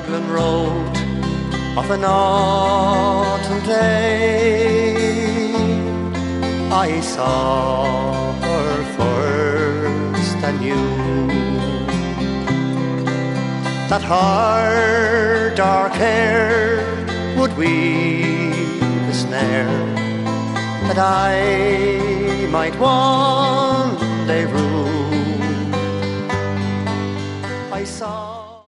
Raglan Road of an autumn day, I saw her first and knew that her dark hair would weave a snare that I might one day rule. I saw